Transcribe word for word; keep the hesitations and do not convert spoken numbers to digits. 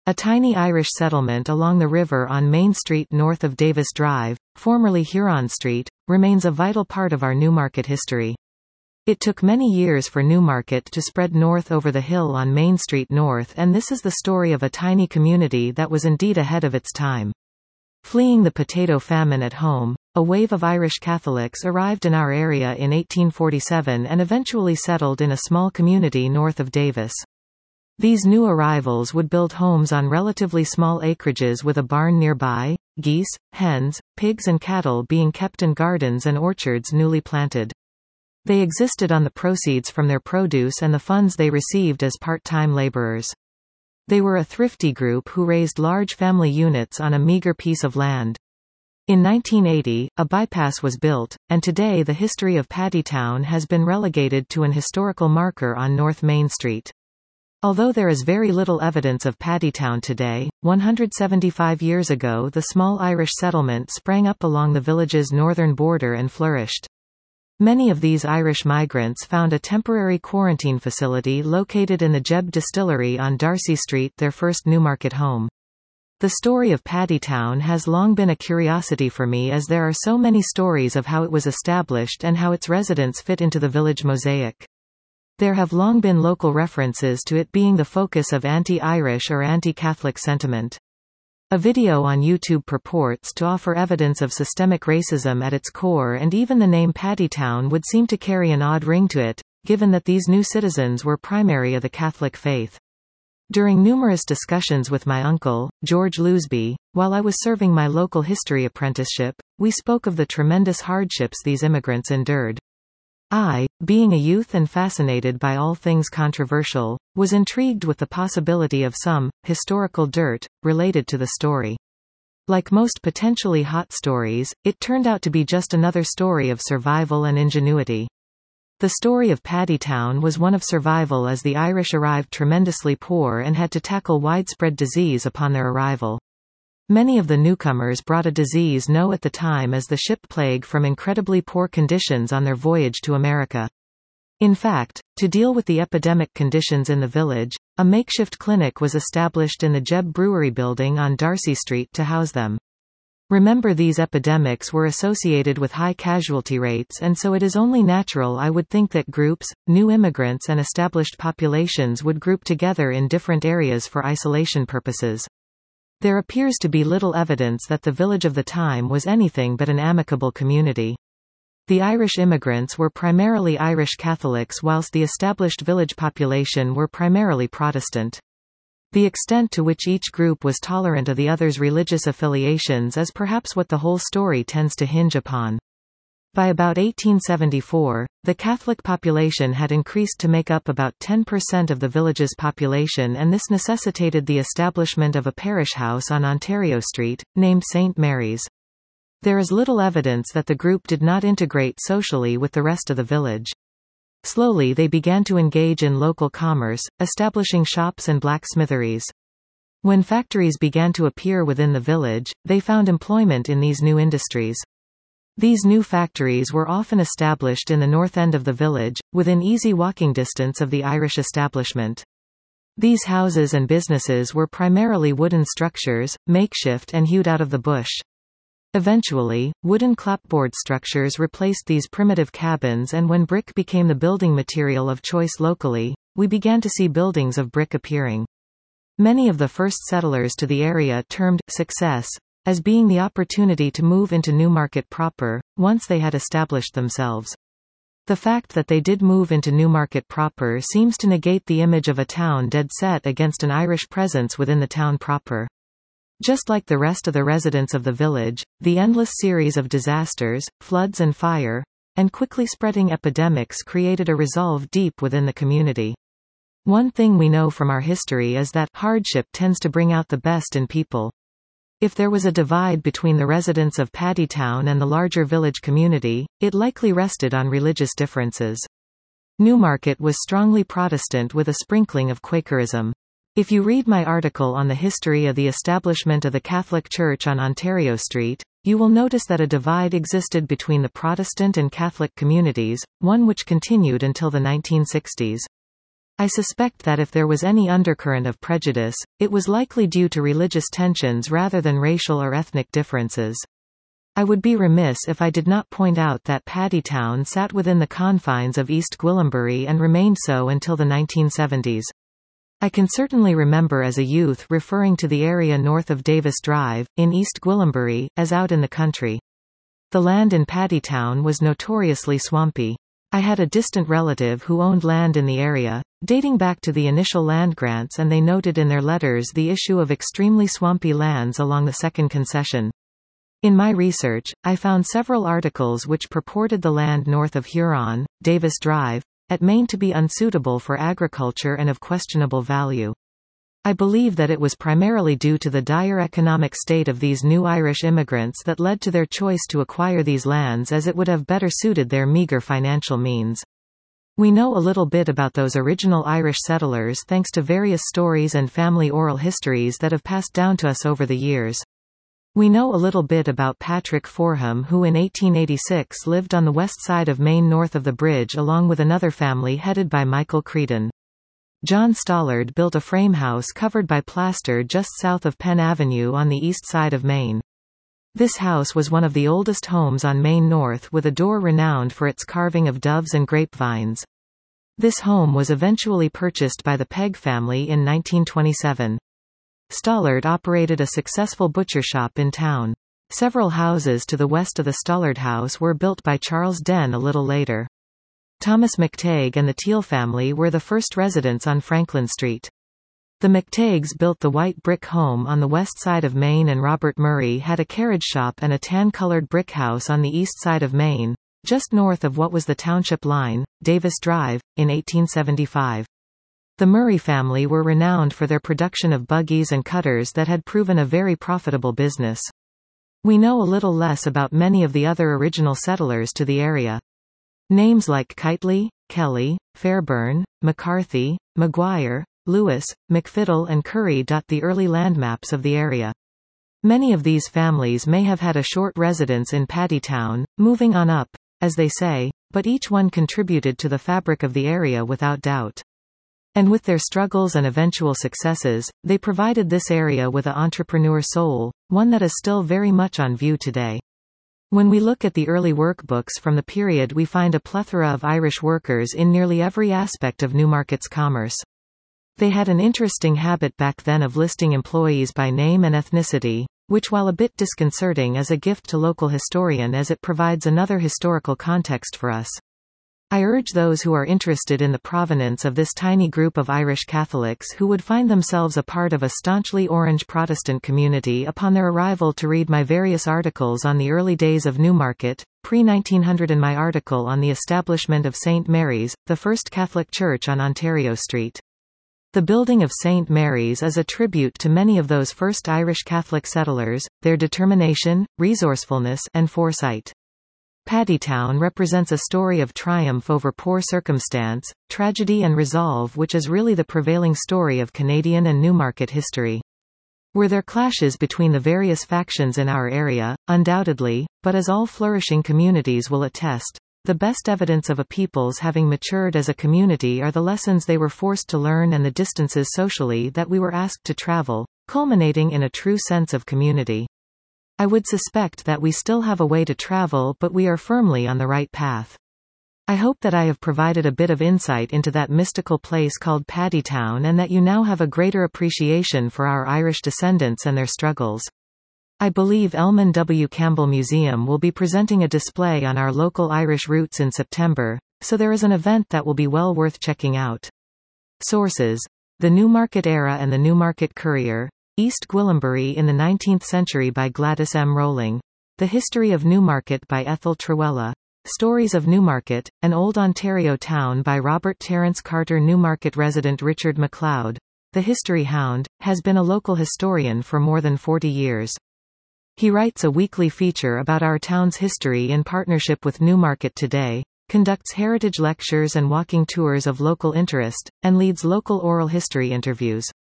A tiny Irish settlement along the river on Main Street north of Davis Drive, formerly Huron Street, remains a vital part of our Newmarket history. It took many years for Newmarket to spread north over the hill on Main Street North, and this is the story of a tiny community that was indeed ahead of its time. Fleeing the potato famine at home, a wave of Irish Catholics arrived in our area in eighteen forty-seven and eventually settled in a small community north of Davis. These new arrivals would build homes on relatively small acreages with a barn nearby, geese, hens, pigs and cattle being kept in gardens and orchards newly planted. They existed on the proceeds from their produce and the funds they received as part-time laborers. They were a thrifty group who raised large family units on a meager piece of land. In nineteen eighty, a bypass was built, and today the history of Paddytown has been relegated to an historical marker on North Main Street. Although there is very little evidence of Paddytown today, one hundred seventy-five years ago the small Irish settlement sprang up along the village's northern border and flourished. Many of these Irish migrants found a temporary quarantine facility located in the Jeb Distillery on Darcy Street, their first Newmarket home. The story of Paddytown has long been a curiosity for me, as there are so many stories of how it was established and how its residents fit into the village mosaic. There have long been local references to it being the focus of anti-Irish or anti-Catholic sentiment. A video on YouTube purports to offer evidence of systemic racism at its core, and even the name Paddytown would seem to carry an odd ring to it, given that these new citizens were primarily of the Catholic faith. During numerous discussions with my uncle, George Lousby, while I was serving my local history apprenticeship, we spoke of the tremendous hardships these immigrants endured. I, being a youth and fascinated by all things controversial, was intrigued with the possibility of some historical dirt related to the story. Like most potentially hot stories, it turned out to be just another story of survival and ingenuity. The story of Paddytown was one of survival, as the Irish arrived tremendously poor and had to tackle widespread disease upon their arrival. Many of the newcomers brought a disease known at the time as the ship plague from incredibly poor conditions on their voyage to America. In fact, to deal with the epidemic conditions in the village, a makeshift clinic was established in the Jeb Brewery building on Darcy Street to house them. Remember, these epidemics were associated with high casualty rates, and so it is only natural, I would think, that groups, new immigrants and established populations would group together in different areas for isolation purposes. There appears to be little evidence that the village of the time was anything but an amicable community. The Irish immigrants were primarily Irish Catholics, whilst the established village population were primarily Protestant. The extent to which each group was tolerant of the other's religious affiliations is perhaps what the whole story tends to hinge upon. By about eighteen seventy-four, the Catholic population had increased to make up about ten percent of the village's population, and this necessitated the establishment of a parish house on Ontario Street, named Saint Mary's. There is little evidence that the group did not integrate socially with the rest of the village. Slowly they began to engage in local commerce, establishing shops and blacksmitheries. When factories began to appear within the village, they found employment in these new industries. These new factories were often established in the north end of the village, within easy walking distance of the Irish establishment. These houses and businesses were primarily wooden structures, makeshift and hewed out of the bush. Eventually, wooden clapboard structures replaced these primitive cabins, and when brick became the building material of choice locally, we began to see buildings of brick appearing. Many of the first settlers to the area termed success as being the opportunity to move into Newmarket proper, once they had established themselves. The fact that they did move into Newmarket proper seems to negate the image of a town dead set against an Irish presence within the town proper. Just like the rest of the residents of the village, the endless series of disasters, floods and fire, and quickly spreading epidemics created a resolve deep within the community. One thing we know from our history is that hardship tends to bring out the best in people. If there was a divide between the residents of Paddytown and the larger village community, it likely rested on religious differences. Newmarket was strongly Protestant with a sprinkling of Quakerism. If you read my article on the history of the establishment of the Catholic Church on Ontario Street, you will notice that a divide existed between the Protestant and Catholic communities, one which continued until the nineteen sixties. I suspect that if there was any undercurrent of prejudice, it was likely due to religious tensions rather than racial or ethnic differences. I would be remiss if I did not point out that Paddytown sat within the confines of East Gwillimbury and remained so until the nineteen seventies. I can certainly remember as a youth referring to the area north of Davis Drive, in East Gwillimbury, as out in the country. The land in Paddytown was notoriously swampy. I had a distant relative who owned land in the area, dating back to the initial land grants, and they noted in their letters the issue of extremely swampy lands along the second concession. In my research, I found several articles which purported the land north of Huron, Davis Drive, at Maine to be unsuitable for agriculture and of questionable value. I believe that it was primarily due to the dire economic state of these new Irish immigrants that led to their choice to acquire these lands, as it would have better suited their meager financial means. We know a little bit about those original Irish settlers thanks to various stories and family oral histories that have passed down to us over the years. We know a little bit about Patrick Forham, who in eighteen eighty-six lived on the west side of Maine north of the bridge along with another family headed by Michael Creedon. John Stollard built a frame house covered by plaster just south of Penn Avenue on the east side of Maine. This house was one of the oldest homes on Maine North, with a door renowned for its carving of doves and grapevines. This home was eventually purchased by the Pegg family in nineteen twenty-seven. Stollard operated a successful butcher shop in town. Several houses to the west of the Stollard house were built by Charles Den a little later. Thomas McTague and the Teal family were the first residents on Franklin Street. The McTagues built the white brick home on the west side of Maine, and Robert Murray had a carriage shop and a tan-colored brick house on the east side of Maine, just north of what was the township line, Davis Drive, in eighteen seventy-five. The Murray family were renowned for their production of buggies and cutters that had proven a very profitable business. We know a little less about many of the other original settlers to the area. Names like Kitely, Kelly, Fairburn, McCarthy, Maguire, Lewis, McFiddle and Curry dot the early landmaps of the area. Many of these families may have had a short residence in Paddytown, moving on up, as they say, but each one contributed to the fabric of the area without doubt. And with their struggles and eventual successes, they provided this area with an entrepreneur soul, one that is still very much on view today. When we look at the early workbooks from the period, we find a plethora of Irish workers in nearly every aspect of Newmarket's commerce. They had an interesting habit back then of listing employees by name and ethnicity, which, while a bit disconcerting, is a gift to local historian as it provides another historical context for us. I urge those who are interested in the provenance of this tiny group of Irish Catholics who would find themselves a part of a staunchly Orange Protestant community upon their arrival to read my various articles on the early days of Newmarket, pre nineteen hundred, and my article on the establishment of Saint Mary's, the first Catholic church on Ontario Street. The building of Saint Mary's is a tribute to many of those first Irish Catholic settlers, their determination, resourcefulness, and foresight. Paddytown represents a story of triumph over poor circumstance, tragedy and resolve, which is really the prevailing story of Canadian and Newmarket history. Were there clashes between the various factions in our area? Undoubtedly, but as all flourishing communities will attest, the best evidence of a people's having matured as a community are the lessons they were forced to learn and the distances socially that we were asked to travel, culminating in a true sense of community. I would suspect that we still have a way to travel, but we are firmly on the right path. I hope that I have provided a bit of insight into that mystical place called Paddytown, and that you now have a greater appreciation for our Irish descendants and their struggles. I believe Elman W. Campbell Museum will be presenting a display on our local Irish roots in September, so there is an event that will be well worth checking out. Sources: The Newmarket Era and the Newmarket Courier, East Gwillimbury in the nineteenth century by Gladys M. Rowling. The History of Newmarket by Ethel Truella. Stories of Newmarket, an Old Ontario Town by Robert Terence Carter. Newmarket resident Richard MacLeod, the History Hound, has been a local historian for more than forty years. He writes a weekly feature about our town's history in partnership with Newmarket Today, conducts heritage lectures and walking tours of local interest, and leads local oral history interviews.